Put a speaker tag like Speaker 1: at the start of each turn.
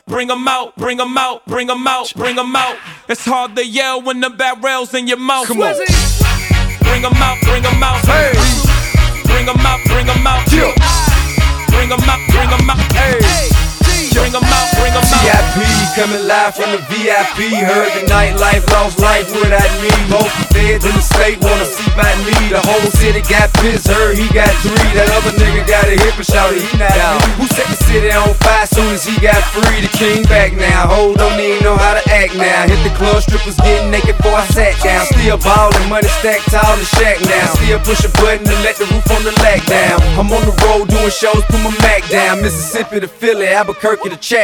Speaker 1: bring 'em out, bring 'em out, bring 'em out, bring 'em out. It's hard to yell when the barrel's in your mouth.
Speaker 2: Come on.
Speaker 1: Bring 'em out, bring 'em out.
Speaker 2: Hey.
Speaker 1: Bring 'em out, bring 'em out.
Speaker 2: Yeah.
Speaker 1: Bring 'em out, bring 'em out.
Speaker 2: Hey.
Speaker 1: Bring 'em out, bring 'em out.
Speaker 3: VIP coming live from the VIP. Heard the nightlife, lost life without me. Most feds in the state wanna see by me. The whole city got pissed, heard he got 3. That other nigga got a hip and shouted he not out. Who set the city on fire soon as he got free? The king back now, hold don't even know how to act now. Hit the club, strippers getting naked before I sat down. Still ballin', money stacked tall in the shack now. Still push a button to let the roof on the lack down. I'm on the road doing shows, put my Mac down. Mississippi to Philly, Albuquerque to Chat.